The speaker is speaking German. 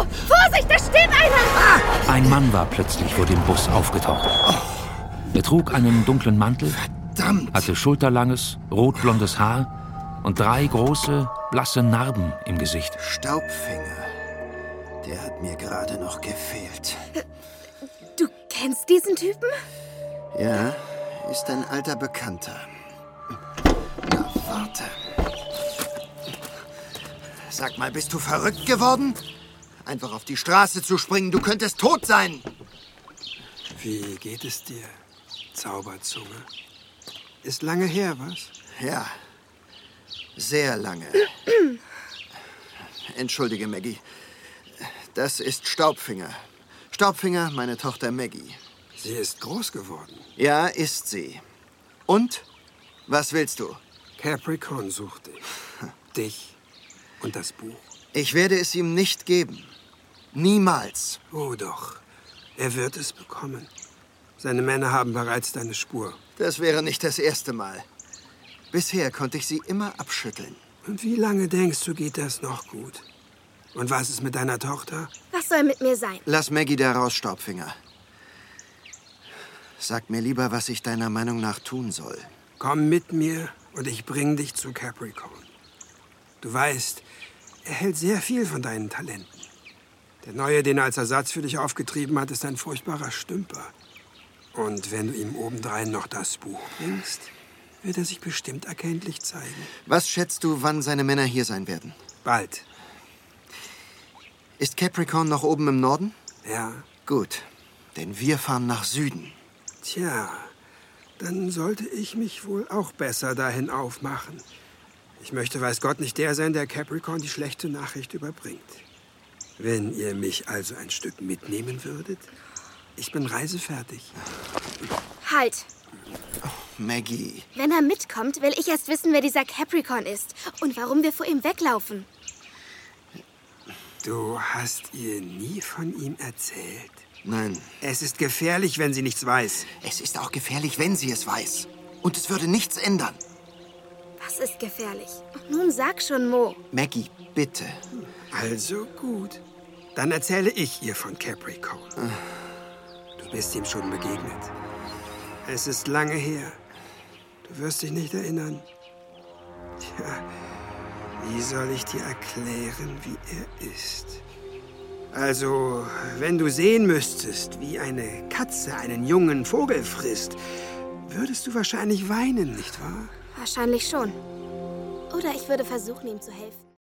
Vorsicht, da steht einer! Ein Mann war plötzlich vor dem Bus aufgetaucht. Er trug einen dunklen Mantel, Verdammt! hatte schulterlanges, rotblondes Haar und 3 große, blasse Narben im Gesicht. Staubfinger. Der hat mir gerade noch gefehlt. Du kennst diesen Typen? Ja, ist ein alter Bekannter. Na, warte. Sag mal, bist du verrückt geworden? Einfach auf die Straße zu springen, du könntest tot sein. Wie geht es dir, Zauberzunge? Ist lange her, was? Ja, sehr lange. Entschuldige, Maggie. Das ist Staubfinger. Staubfinger, meine Tochter Maggie. Sie ist groß geworden. Ja, ist sie. Und? Was willst du? Capricorn sucht dich. Dich und das Buch. Ich werde es ihm nicht geben. Niemals. Oh doch, er wird es bekommen. Seine Männer haben bereits deine Spur. Das wäre nicht das erste Mal. Bisher konnte ich sie immer abschütteln. Und wie lange denkst du, geht das noch gut? Und was ist mit deiner Tochter? Was soll mit mir sein? Lass Maggie da raus, Staubfinger. Sag mir lieber, was ich deiner Meinung nach tun soll. Komm mit mir und ich bring dich zu Capricorn. Du weißt, er hält sehr viel von deinen Talenten. Der Neue, den er als Ersatz für dich aufgetrieben hat, ist ein furchtbarer Stümper. Und wenn du ihm obendrein noch das Buch bringst, wird er sich bestimmt erkenntlich zeigen. Was schätzt du, wann seine Männer hier sein werden? Bald. Ist Capricorn noch oben im Norden? Ja. Gut, denn wir fahren nach Süden. Tja, dann sollte ich mich wohl auch besser dahin aufmachen. Ich möchte, weiß Gott, nicht der sein, der Capricorn die schlechte Nachricht überbringt. Wenn ihr mich also ein Stück mitnehmen würdet, ich bin reisefertig. Halt! Maggie. Wenn er mitkommt, will ich erst wissen, wer dieser Capricorn ist und warum wir vor ihm weglaufen. Du hast ihr nie von ihm erzählt? Nein. Es ist gefährlich, wenn sie nichts weiß. Es ist auch gefährlich, wenn sie es weiß. Und es würde nichts ändern. Was ist gefährlich? Nun sag schon, Mo. Maggie, bitte. Also gut. Dann erzähle ich ihr von Capricorn. Du bist ihm schon begegnet. Es ist lange her. Du wirst dich nicht erinnern. Tja, wie soll ich dir erklären, wie er ist? Also, wenn du sehen müsstest, wie eine Katze einen jungen Vogel frisst, würdest du wahrscheinlich weinen, nicht wahr? Wahrscheinlich schon. Oder ich würde versuchen, ihm zu helfen.